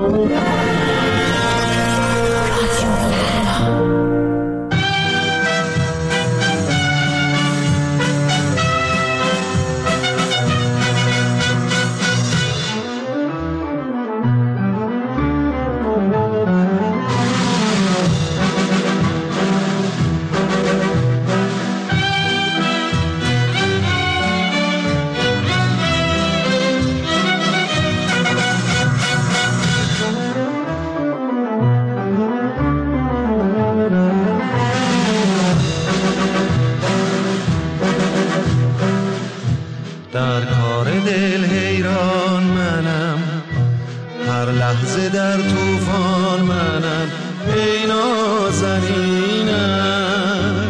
در کار دل حیران منم، هر لحظه در طوفان منم. ای نازنینم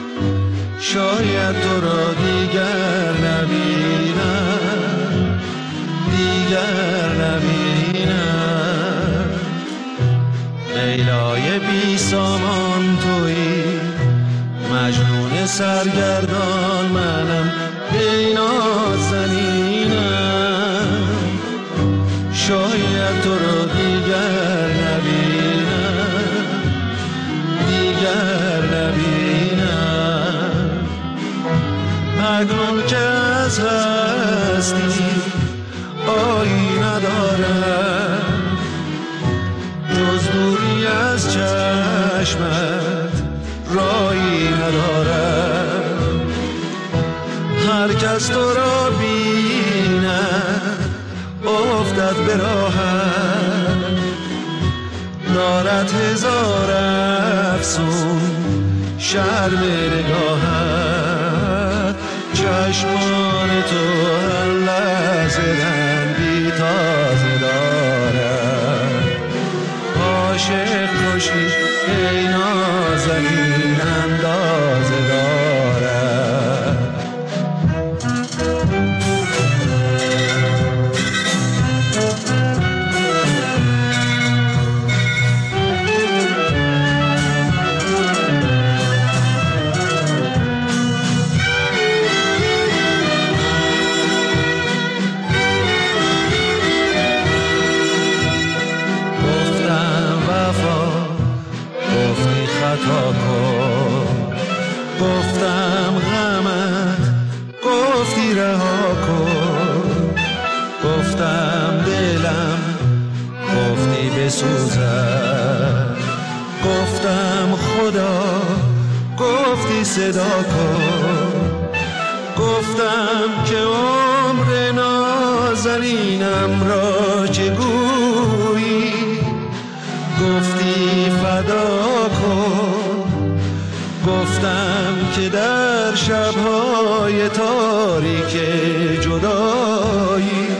شاید تو را دیگر نبینم، دیگر نبینم. لیلای بی سامان تویی، مجنون سرگردان منم. ای نازنینم شاید تو را دیگر نبینم، دیگر نبینم. مگنون که از هستی آیی ندارم، جز دوری از چشمت رایی ندارم. هر کس تو را بیند افتد به راهت، دارد هزار افسون شرم نگاهت. چشمان تو هر لحظه رنگی تازه دارد. عاشق کشی ای نازنین اندازه دارد. گفتم غمت گفتی رها کن، گفتم دلم گفتی بسوزد، گفتم خدا گفتی صدا کن. گفتم که عمر نازنینم را چه گویی، گفتی فدا کن. گفتم که در شب‌های تاریک جدایی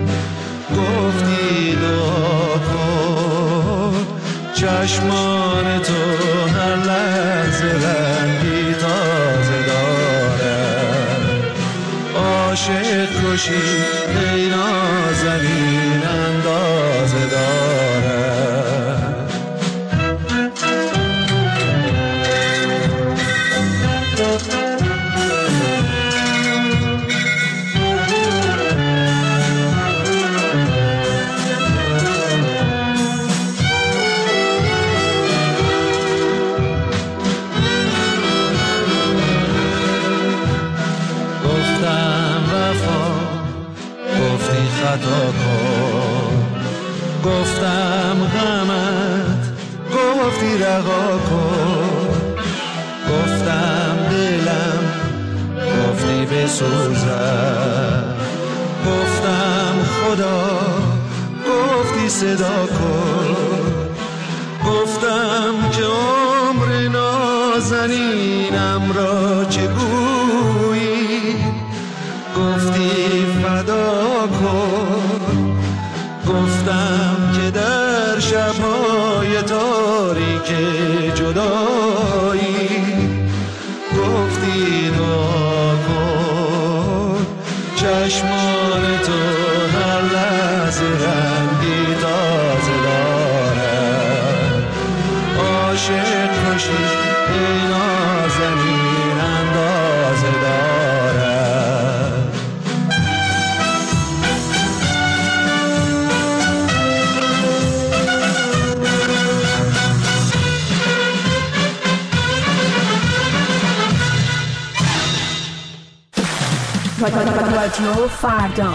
گفتی دعا کن. چشمان تو هر لحظه رنگی تازه دارد. عاشق کشی ای نازنین اندازه دارد. خطا کن، گفتم غمت گفتی رها کن، گفتم دلم گفتی بسوزد، گفتم خدا گفتی صدا کن. گفتم که عمر نازنینم را چه گویی، گفتی فدا کن. گفتم که در شب‌های تاریک جدایی گفتی دعا کن. چشمان تو هر لحظه رنگی تازه دارد. عاشق کشی ای نازنین اندازه دارد. رادیو فردا.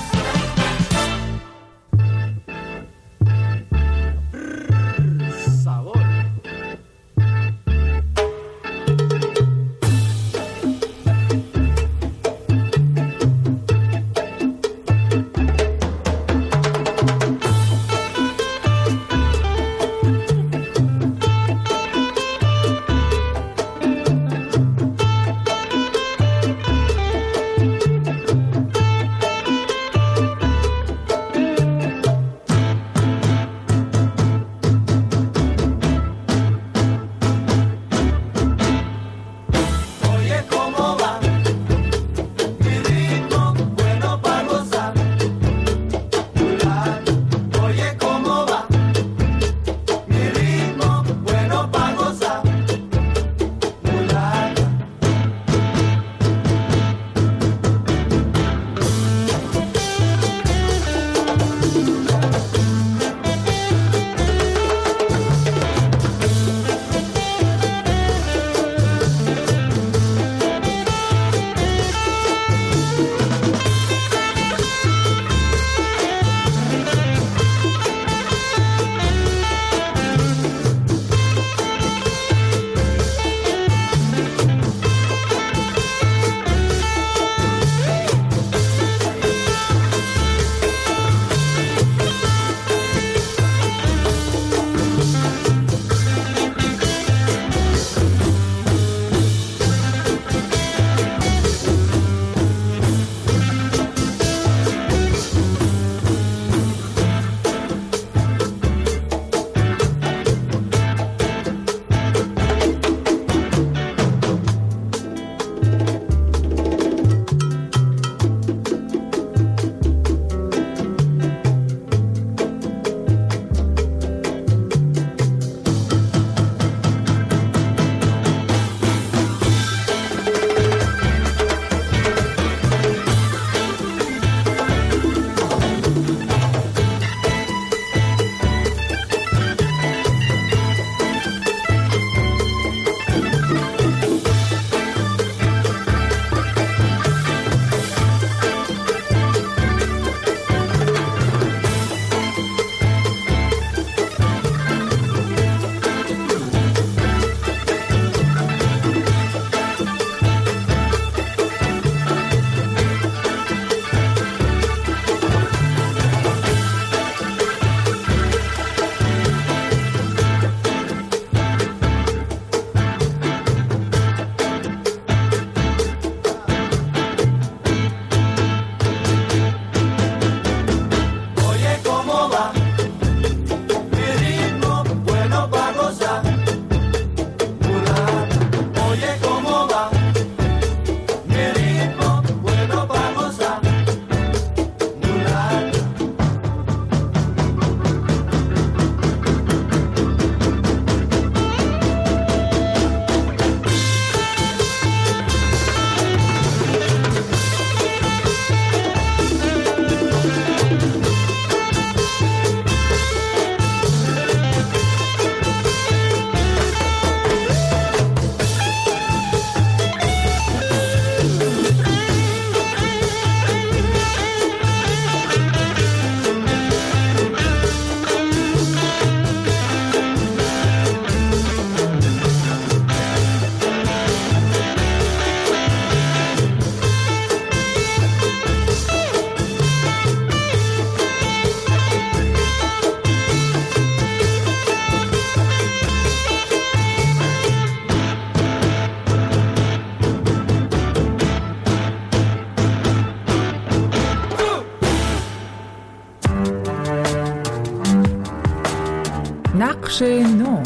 نقش نو.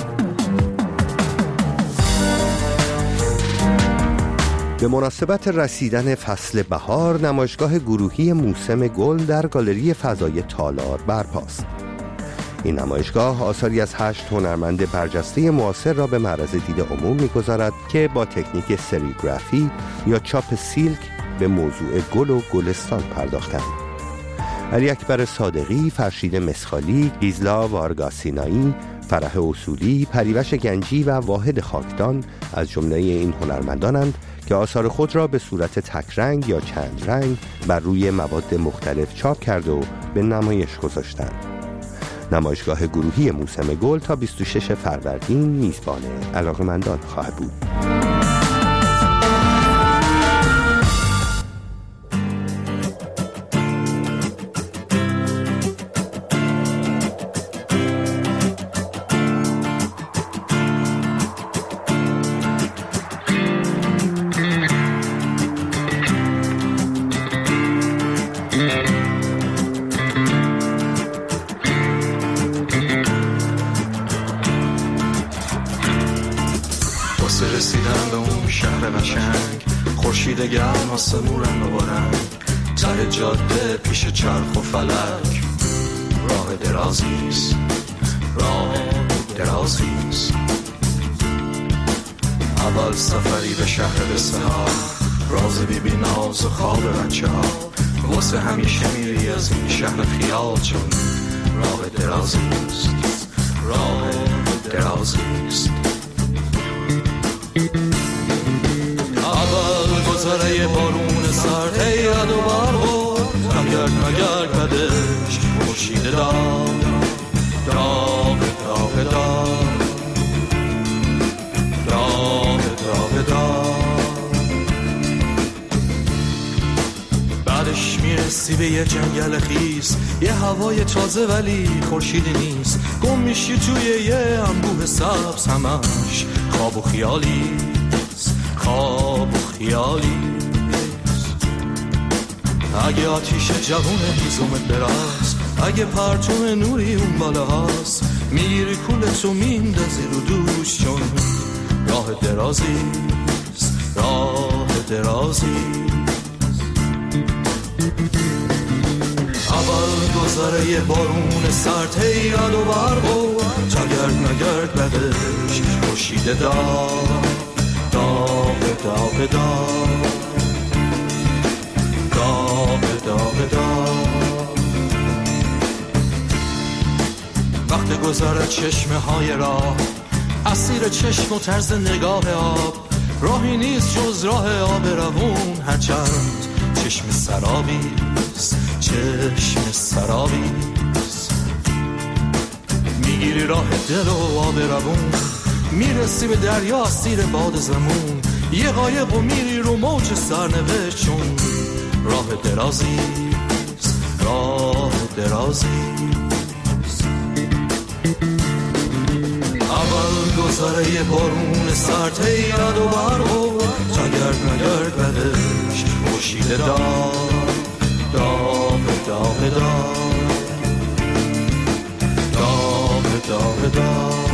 به مناسبت رسیدن فصل بهار، نمایشگاه گروهی موسم گل در گالری فضای تالار برپاست. این نمایشگاه آثاری از 8 هنرمند برجسته معاصر را به معرض دید عموم می‌گذارد که با تکنیک سریگرافی یا چاپ سیلک به موضوع گل و گلستان پرداختند. علی اکبر صادقی، فرشید مسخالی، گیزلا وارگاسینایی، فرح اصولی، پریوش گنجی و واحد خاکدان از جمله این هنرمندانند که آثار خود را به صورت تک رنگ یا چند رنگ بر روی مواد مختلف چاپ کرده و به نمایش گذاشتند. نمایشگاه گروهی موسم گل تا 26 فروردین میزبان علاقه‌مندان خواهد بود. رسیدن به اون شهر قشنگ، خورشید گرم آسمون رنگ و رنگ، ته جاده پیش چرخ و فلک، راه درازیست، راه درازیست. اول سفری به شهر بسها، راز بیبی ناز و خواب بچه ها، واسه همیشه میری از این شهر خیال، چون راه درازیست، راه درازیست. اول گذره بارون سرد هیرد و برغور، مگرد بدش خورشید داغ داغ داغ داغ داغ داغ داغ. بعدش میرسی به یه جنگل خیس، یه هوای تازه ولی خورشیدی نیست، گم میشی توی یه انبوه سبز، همش خواب و خیالی، خواب و خیالی. اگه آتیش جوون هیزومت براست، اگه پرتون نوری اون بالا هست، میگیری کولتو میندازی رو دوش، چون راه درازیست، راه درازیست. اول گذره بارون سرد هیرد و برغور، تا گرد بدش خورشید داغ داغ داغ داغ داغ داغ داغ. وقت گذر چشمه های راه، اسیر چشم و طرز نگاه آب، راهی نیست جز راه آب روون، هرچند چشم سرابیست، چشم سرابیست. میگیری راه دل و آب روون، میرسی به دریا اسیر باد زمون، یه قایق و میری رو موج سرنوشت، چون راه درازیست، راه درازیست. اول گذره بارون سرد هیرد و برغور، تا گرد بدش خورشید داغ داغ داغ داغ داغ داغ داغ.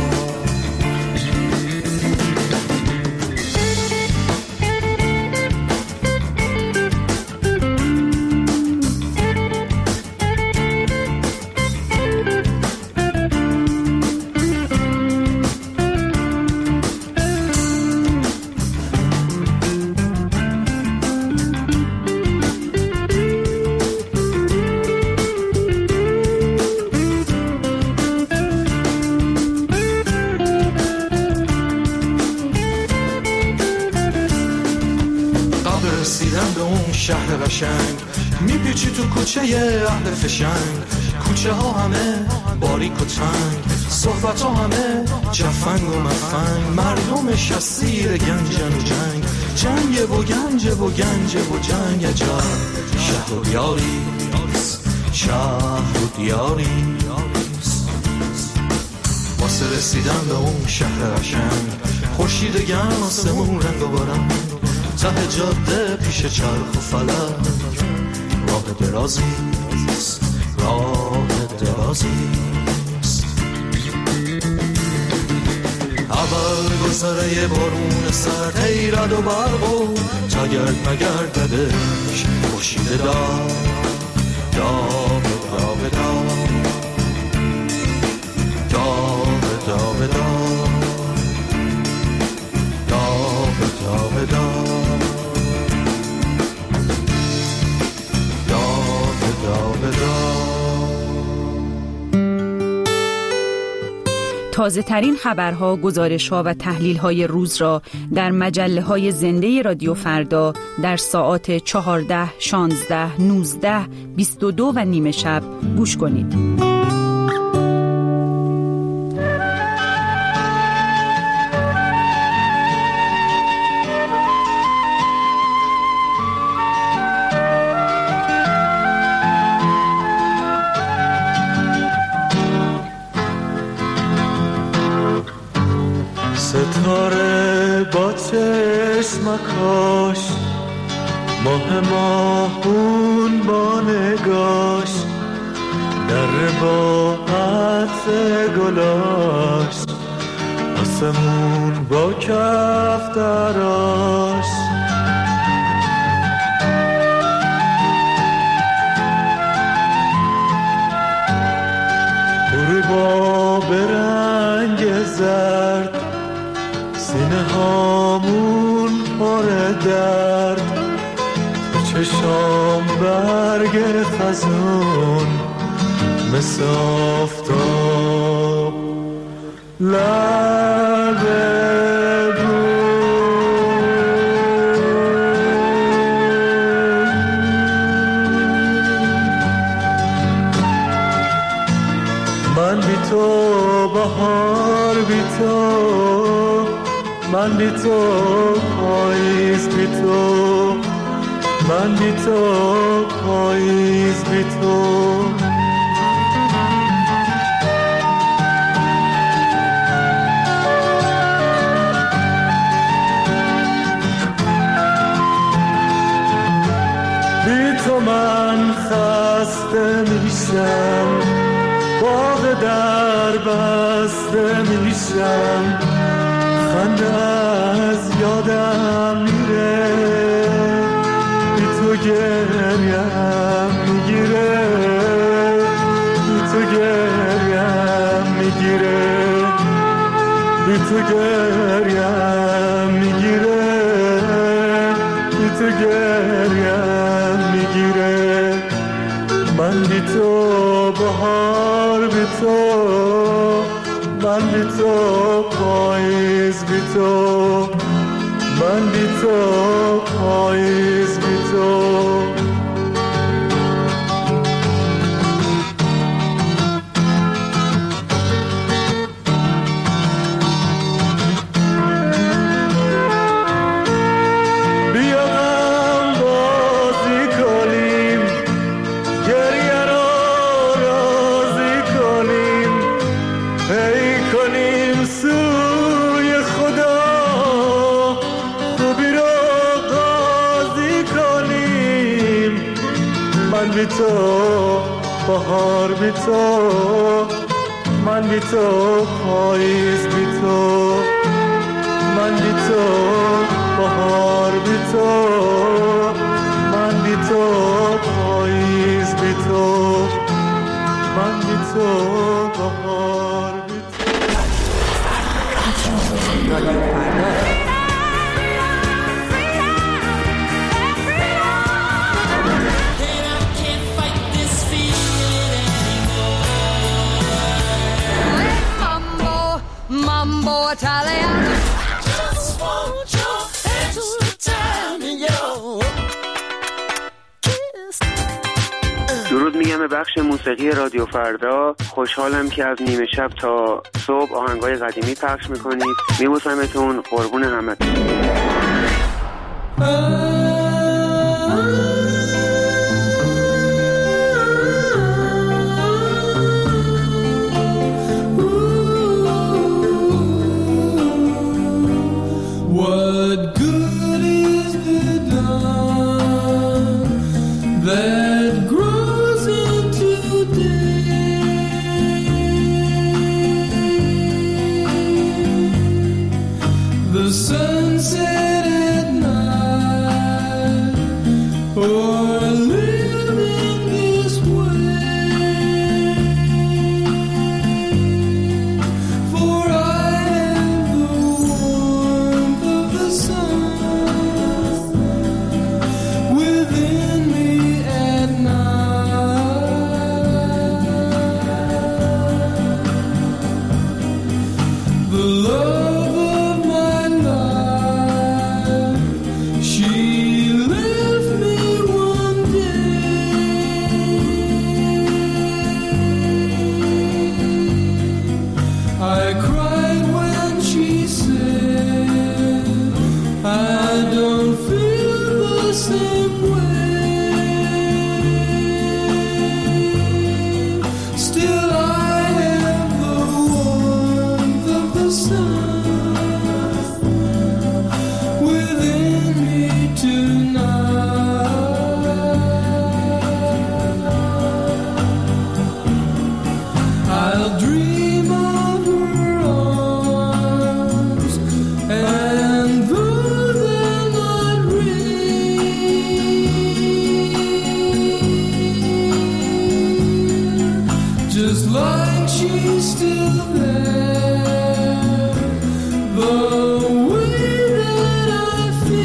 رسیدن به اون شهر قشنگ، میپیچی تو کوچه اهل فشنگ، کوچه ها همه باریک و تنگ، صحبت ها همه جفنگ و مفنگ، مردمش اسیر گنجن و جنگ، جنگ و گنج و گنج و جنگ. عجب شهر و دیاریست، شهر و دیاریست. واسه رسیدن به اون شهر قشنگ، خورشید گرم آسمون رنگ و برنگ، ته جاده پیش چرخ و فلک، راه درازیست، راه درازیست. اول گذره بارون سرد هیرد و برغور، تا گرد بدش خورشید داغ داغ داغ داغ داغ داغ داغ داغ داغ. تازه ترین خبرها، گزارش‌ها و تحلیل‌های روز را در مجله‌های زنده رادیو فردا در ساعات 14، 16، 19، 22 و نیم شب گوش کنید. ستاره با چشمکاش، ماه ماهون با نگاش، در با عطر گلاش، آسمون با کف دراش. غروبا به رنگ زرد، سینه هامون پر درد، تو چشام برگ خزون مثل آفتاب لب من بی تو بهار بی تو، من بی تو پاییز بی تو، من بی تو پاییز بی تو. بی تو من خسته میشم، باغ در بسته میشم، خنده از یادم میره، بی تو گریم میگیره، بی تو گریم میگیره، بی تو گریم میگیره، بی تو گریم میگیره. من بی تو بهار بی تو، من بی تو پاییز بی تو، من بی تو پاییز بی تو. بیا هم بازی کنیم، گریه رو راضی کنیم، ای کنیم سوی خدا، خوبی رو قاضی کنیم. من بی تو بهار بی تو، من بی تو پاییز بی تو، من بی تو بهار بی تو، من بی تو پاییز بی تو، من بی تو بهار بی Mambo Italiano. Just want your extra time in your kiss. درود میگم به بخش موسیقی رادیو فردا. خوشحالم که از نیمه شب تا صبح آهنگای قدیمی پخش میکنید. میبوسمتون، قربون همتون. What good is the dawn that grows into day? The sunset at night, or living this way. For I am the warmth of the sun within me at night. I'll dream of her arms, and though they're not real, just like she's still there, the way that I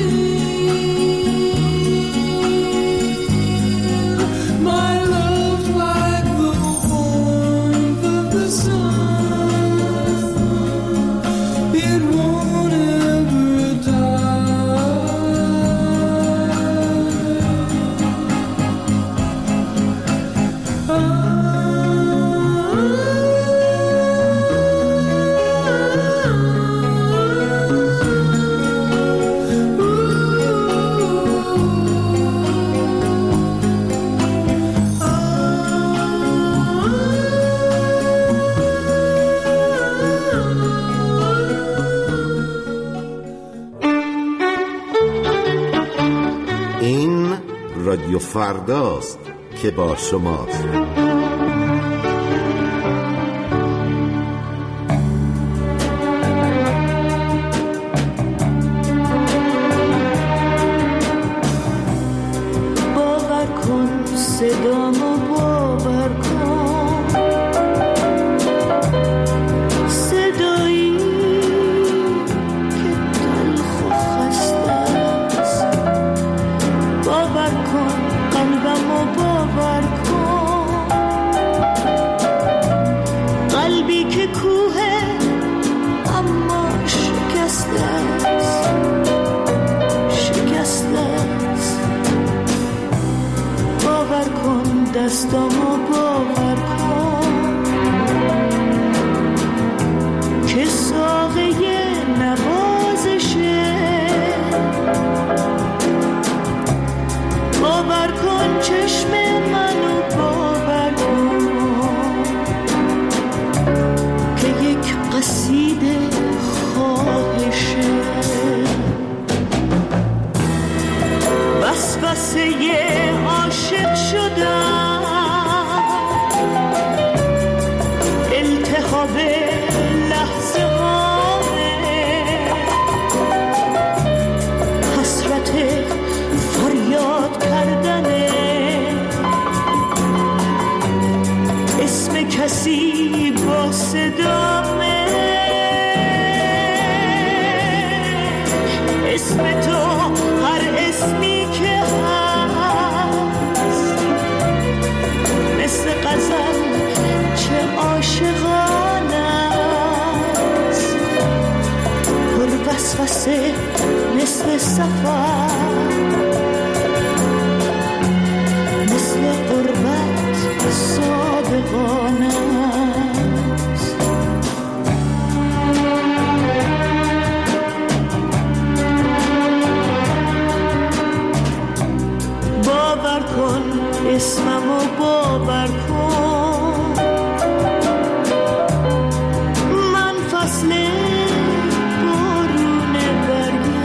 feel, my love like the warmth of the sun, it won't ever این رادیو فرداست که با شماست. باور کن صدامو، باور کن صدایی که تلخ و خسته است. باور کن قلبمو، باور کن قلبی که کوه اما شکسته است، شکسته است. باور کن دستامو، باور کن که ساقه نوازشه. باور کن چشم منو، باور کن که یک قصیده خواهشه. وسوسه عاشق شدم، التهاب لحظه هامه، حسرت فریاد کردنه، اسم کسی با صدامه، اسم تو هر اسمی که هست، مثل غزل چه عاشقانه است، پر وسوسه مثل سفر، مثل قربت صادقانه است. باور کن اسممو، باور کن من فصل بارون برگم،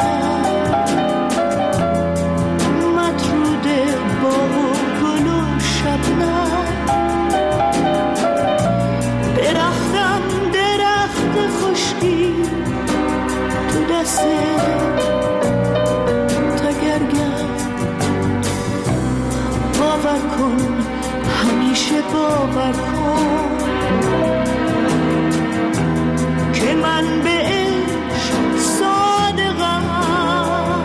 مطرود باغ و گل و شبنم، درختم درخت خشکی تو دست تگرگم. باور کن همیشه، باور کن که من به عشق صادقم.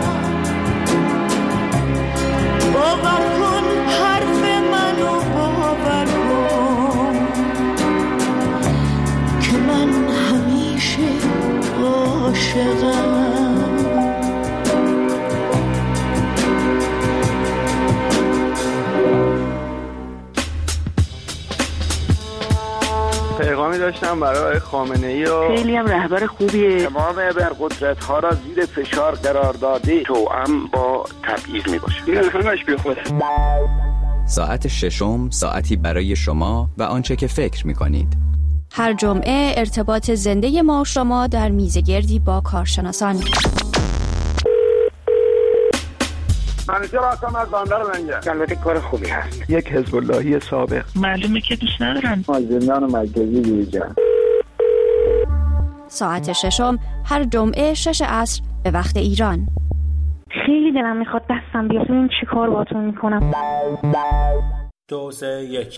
باور کن حرف منو، باور کن که من همیشه عاشقم. پیغامی داشتم برای خامنه‌ای و خیلی هم رهبر خوبیه. تمام ابرقدرت‌ها را زیر فشار قرار داده، توأم با تبعیض میباشه. این همش بیخوده. ساعت ششم، ساعتی برای شما و آنچه که فکر می‌کنید. هر جمعه ارتباط زنده ما شما در میزگردی با کارشناسان. منیجر هستم از بندر لنگه. البته کار خوبی هست. یک حزب اللهی سابق. معلومه که دوست ندارم. زندان مرکزی بیرجان. ساعت 6 هر جمعه 6 عصر به وقت ایران. خیلی دلم میخواد دستم بیاد ببینم چی کار باهاتون میکنم. 2 3 1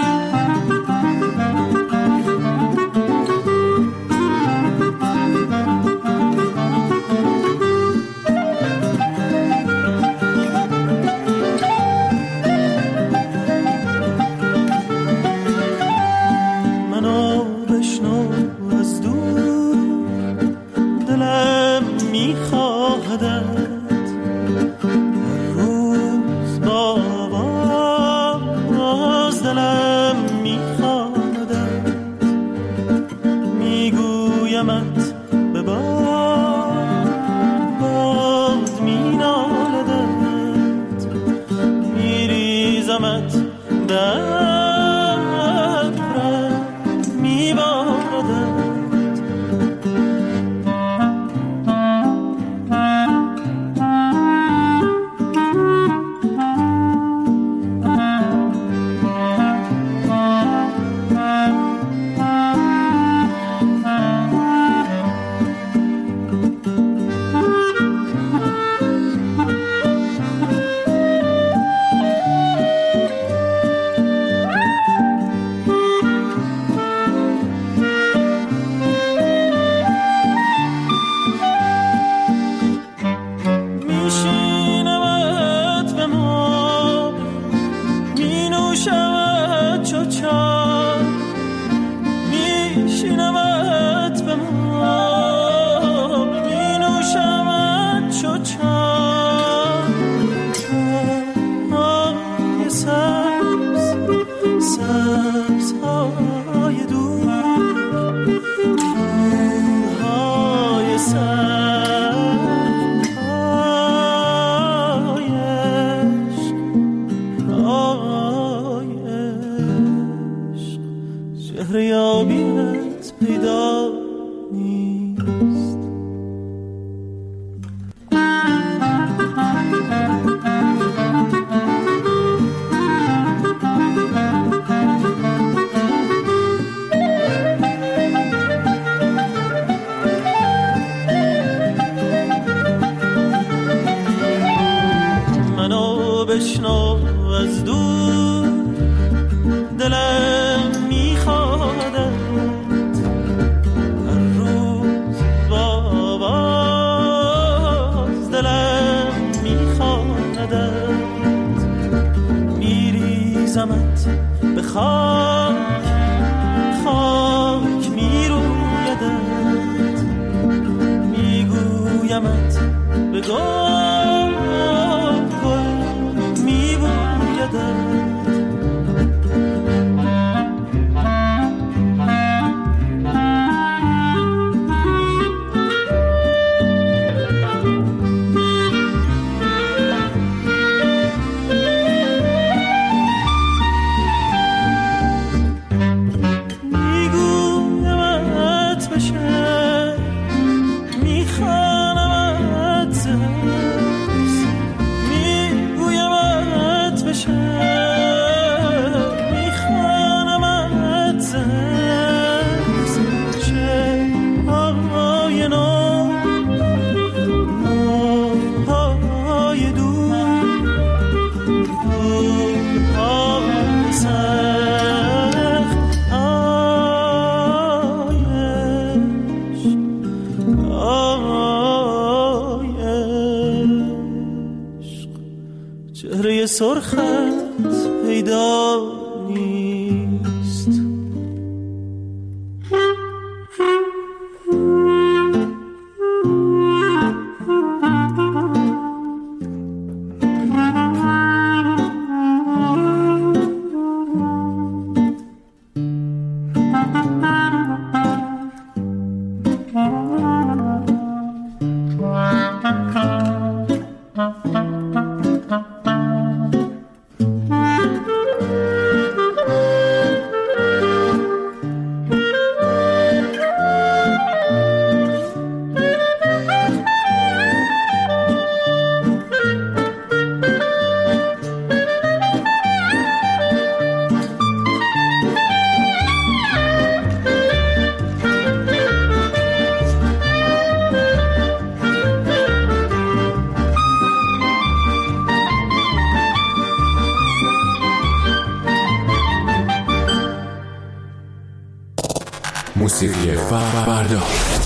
منو بشنو از دور، دلم میخواهدت روز با آواز، دلم میخواهدت میگویمت به باد مینالدت میریزمت در بشنو از دور، دلم میخوادت هر روز با آواز، دلم میخوادت میریزمت به خاک، خاک میرویدت میگویمت به گل سرخت پیدا نیست. موسیقی فردا.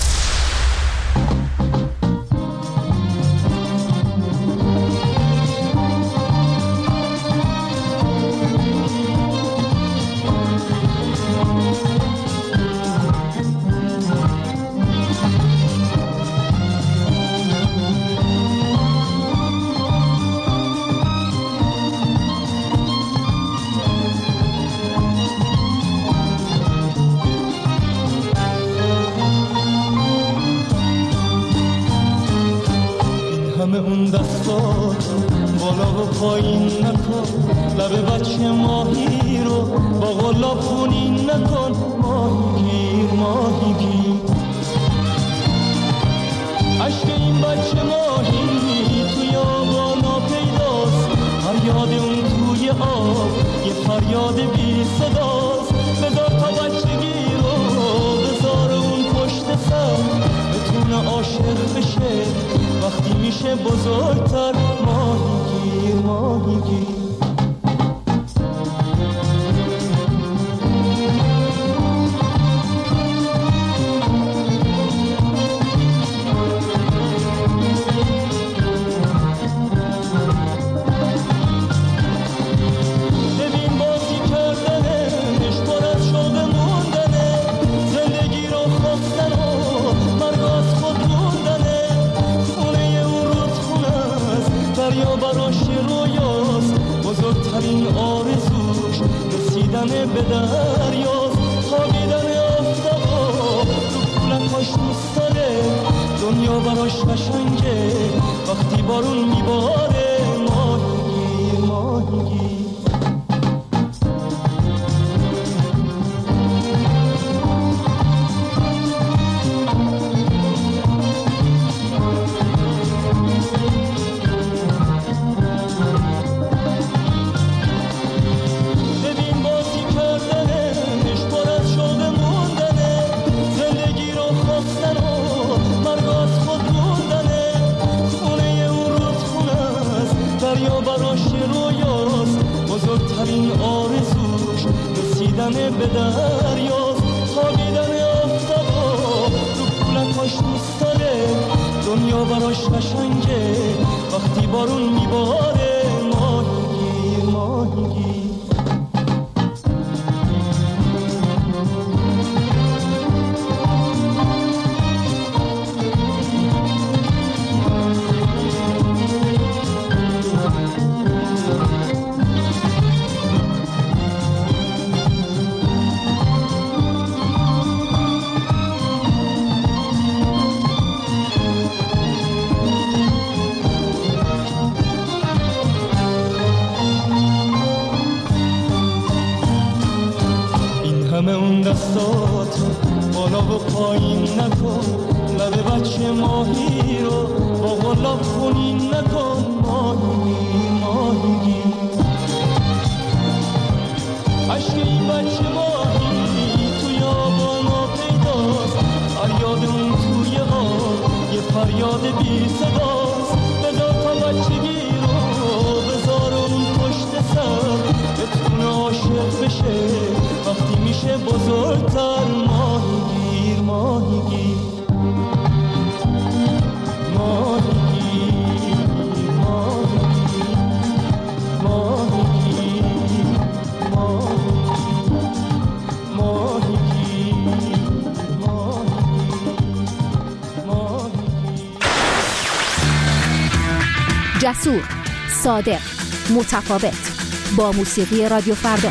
جسور، صادق، متفاوت، با موسیقی رادیو فردا.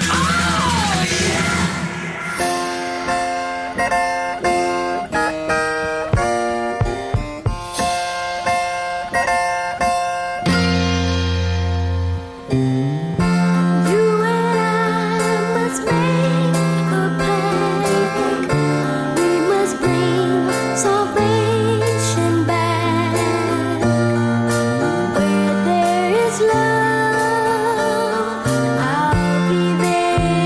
I'll be there.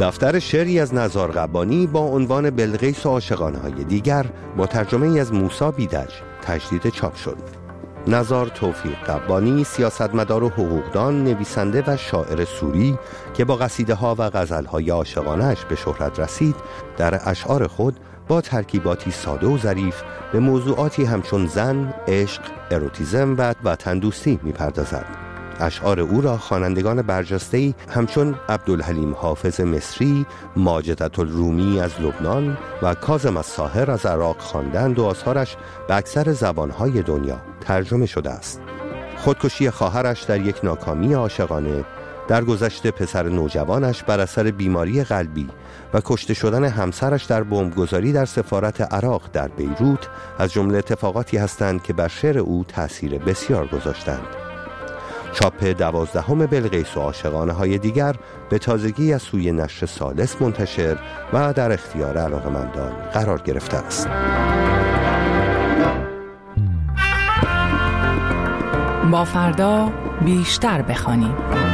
دفتر شعری از نزار قبانی با عنوان بلقیس و عاشقانه‌های دیگر با ترجمه از موسی بیدج تجدید چاپ شد. نزار توفیق قبانی سیاستمدار و حقوقدان، نویسنده و شاعر سوری که با قصیده‌ها و غزل‌های عاشقانه‌اش به شهرت رسید، در اشعار خود با ترکیباتی ساده و ظریف به موضوعاتی همچون زن، عشق، اروتیسم و وطن دوستی می‌پردازد. اشعار او را خوانندگان برجسته‌ای همچون عبدالحلیم حافظ مصری، ماجدة الرومی از لبنان و کاظم الساهر از عراق خواندند و آثارش به اکثر زبانهای دنیا ترجمه شده است. خودکشی خواهرش در یک ناکامی عاشقانه، درگذشت پسر نوجوانش بر اثر بیماری قلبی و کشته شدن همسرش در بمبگذاری در سفارت عراق در بیروت از جمله اتفاقاتی هستند که بر شعر او تأثیر بسیار گذاشتند. چاپ 12 بلقیس و عاشقانه‌های دیگر به تازگی از سوی نشر ثالث منتشر و در اختیار علاقه‌مندان قرار گرفته است. با فردا بیشتر بخوانیم.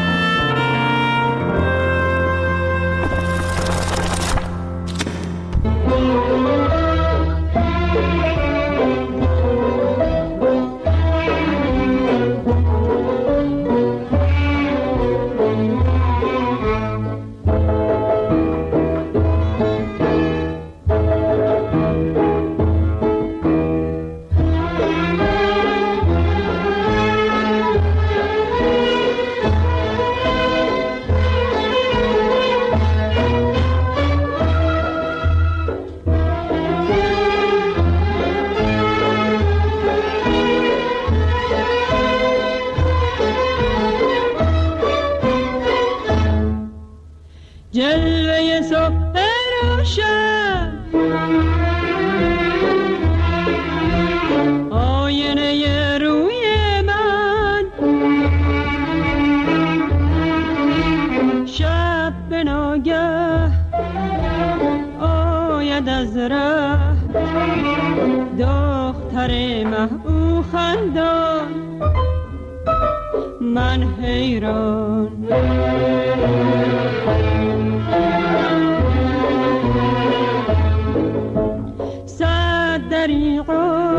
جلوه صبح روشن آینه روی من، شب به ناگه آید از ره دختر محبوب خندان، من حیران صد دریغا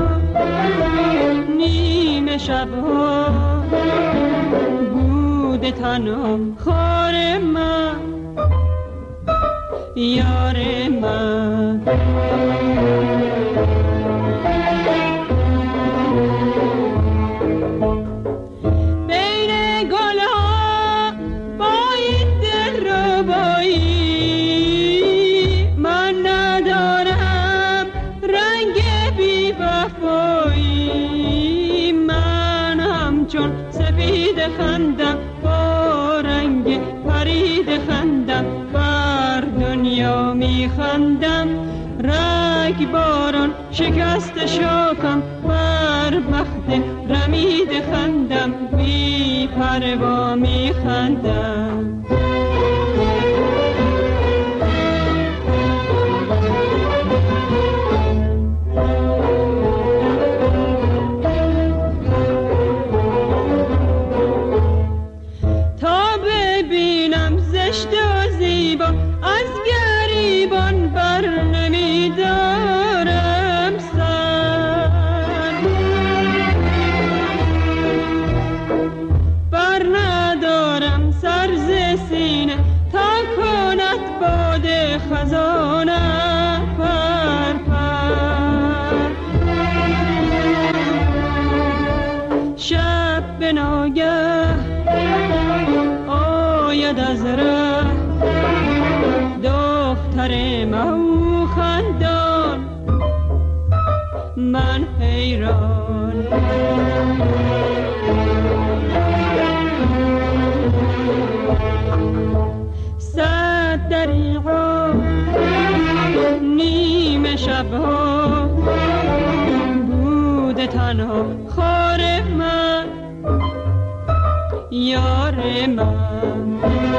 نیمه شبها بوده تنها خار من یار من. خندم با رنگ پرید خندم، بر دنیا می خندم رگ باران شکست شاکم، بر بخت رمید خندم بی پروا می خندم. من حیران صد دریغا نیمه شبها بوده تنها خار من یار من.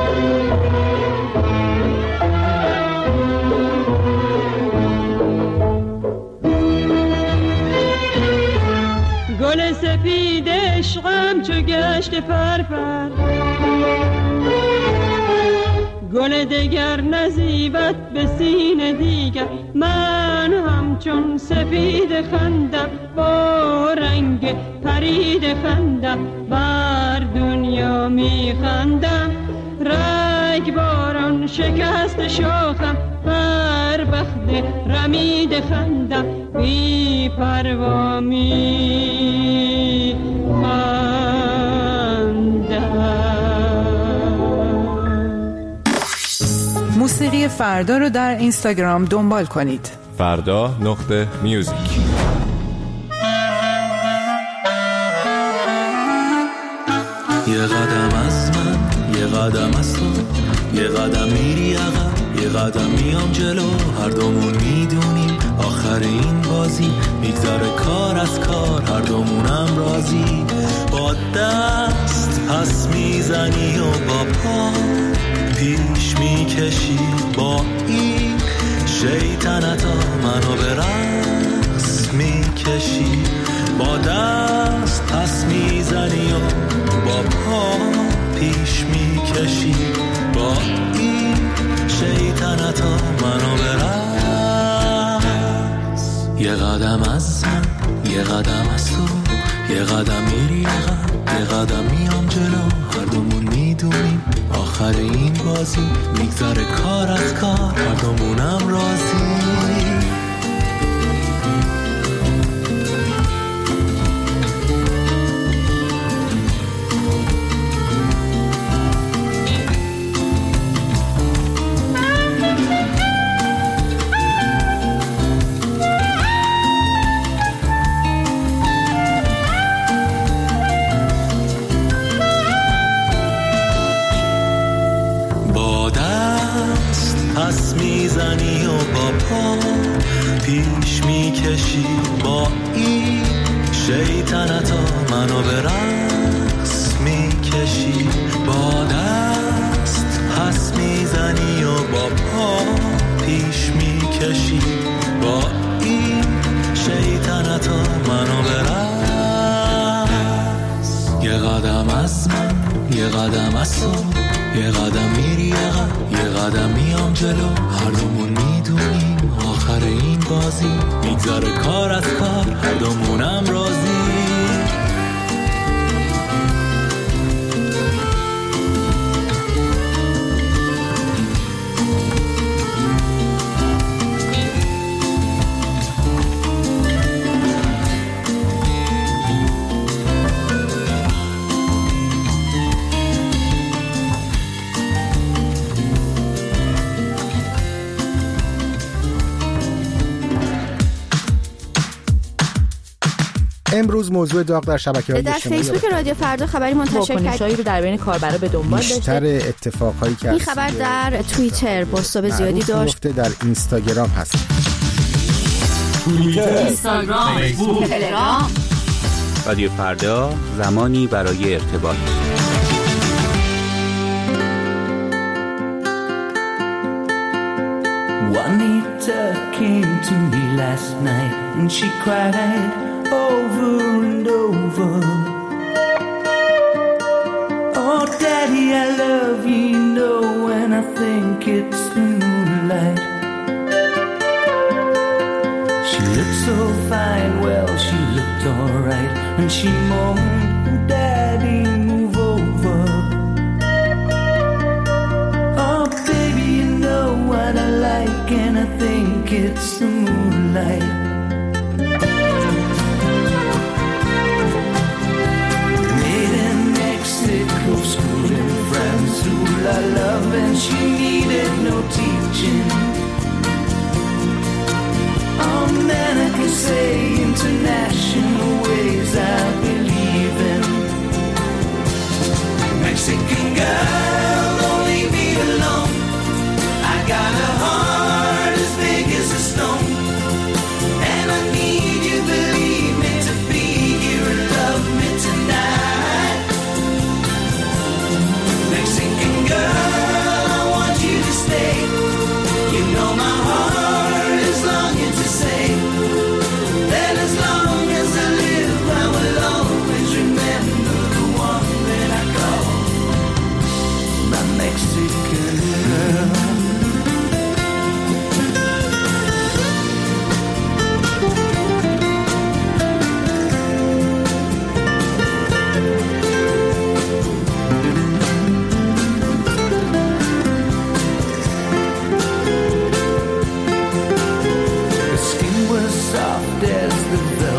گل سفید عشقم چو گشت پرپر، گل دگر نزیبت به سینه دیگر، من همچون سپید خندم با رنگ پرید خندم، بر دنیا میخندم رگباران شکست شاخم، بر بخت رمید خندم بی پروا موسیقی فردا رو در اینستاگرام دنبال کنید. فردا.میوزیک. یه قدم از من، یه قدم از تو، یه قدم میری عقب، یه قدم میام جلو، هر دومون میدونیم آخر این بازی میگذره کار از کار، هر دومونم راضی. با دست پس میزنی و با پا پیش میکشی، با این شیطنتا منو به رقص میکشی. با دست پس میزنی و با پا پیش میکشی، با این شیطنتا منو به رقص. یه قدم از من، یه قدم از تو، یه قدم میری عقب، یه قدم میام جلو، هر دومون میدونیم آخر این بازی میگذره کار از کار، هر دومونم راضی. پس میزنی و با پا پیش میکشی، با این شیطنتا منو به رقص میکشی. با دست پس میزنی و با پا پیش میکشی، با این شیطنتا منو به رقص. یه قدم از من، یه قدم از تو، یه قدم میری عقب، یه قدم میام جلو، هر دومون میدونیم آخر این بازی میگذره کار از کار، هر دومونم راضی. امروز موضوع داغ در شبکه‌های اجتماعی در فیسبوک رادیو فردا خبری منتشر کرد رو در بین کاربرا به دنبال داشته. بیشتر اتفاقایی که این خبر در توییتر بازتاب زیادی داشت، در اینستاگرام هست. توییتر، اینستاگرام، فیسبوک، تلگرام. رادیو فردا، زمانی برای ارتباط. Juanita came to me last night and she cried over and over, oh daddy I love you, you know, when I think it's the moonlight. She looked so fine, well she looked alright, and she moaned, daddy move over. Oh baby you know what I like, and I think it's the moonlight. Schooling friends who I love, and she needed no teaching. Oh man, I can say international ways I believe in. Mexican girl, don't leave me alone. I got a heart as big as a stone,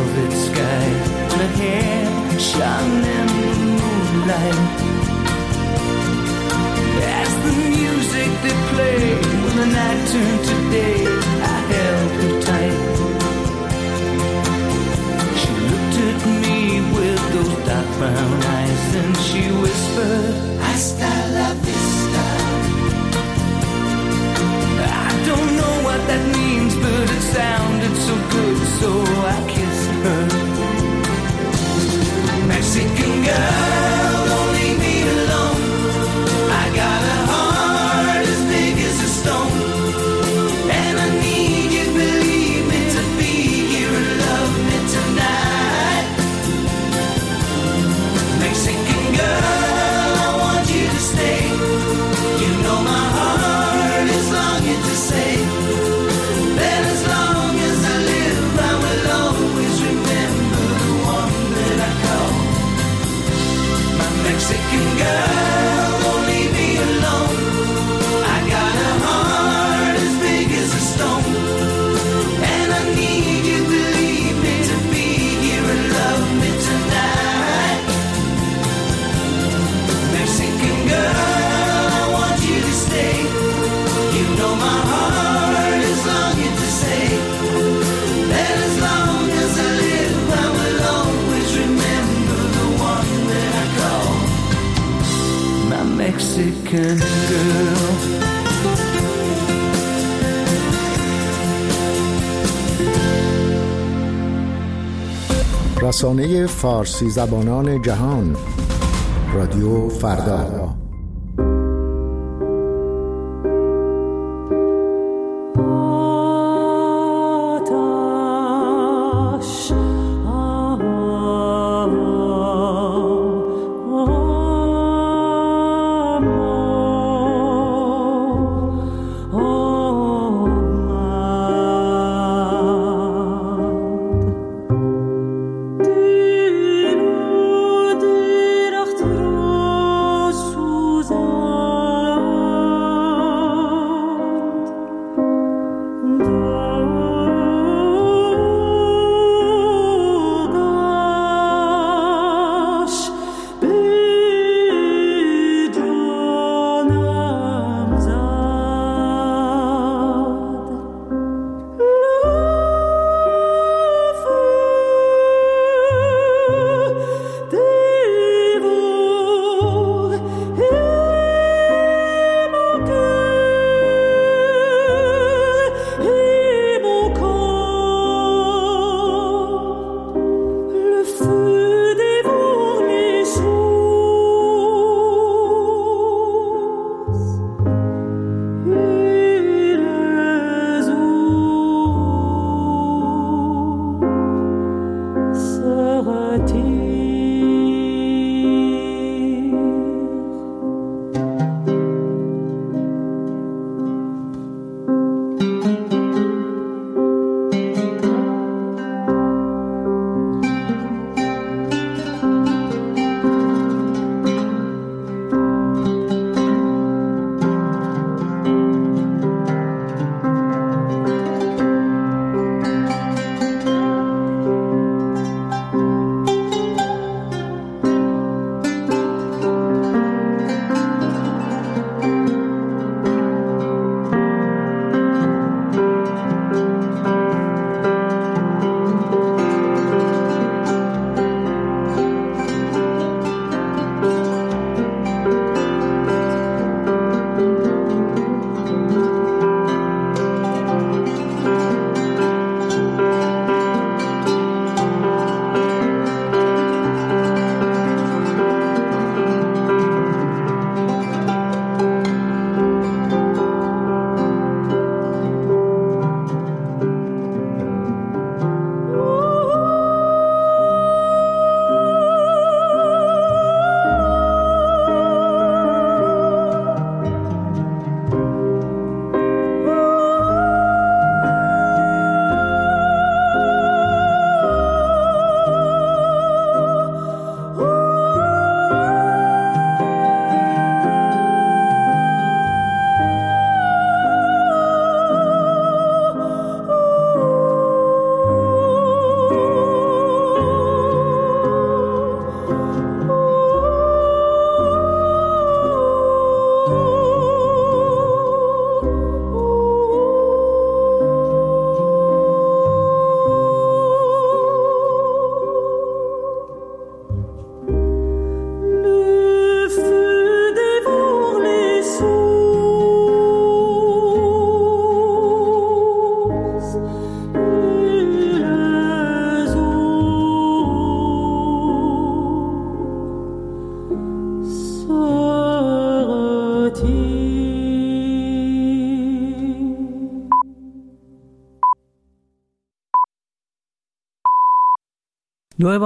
velvet sky, and her hair shone in the moonlight. As the music they played, when the night turned to day, I held her tight. She looked at me with those dark brown eyes, and she whispered, "Hasta la vista." I don't know what that means, but it sounded so good, so I kissed her. Mexican girl, don't leave me alone. I got a heart as big as a stone, and I need you, believe me, to be here and love me tonight. Mexican girl, I want you to stay. You know my heart is longing to say that as long as I live, I will always remember the one that I call my Mexican girl. Don't leave me alone. I got a heart as big as a stone, and I need you, believe me, to be here and love me tonight. Mexican girl, I want you to stay. You know my heart is longing to say that as long as I live, I will always remember the one that I call my Mexican girl. رسانه فارسی زبانان جهان، رادیو فردا. نوع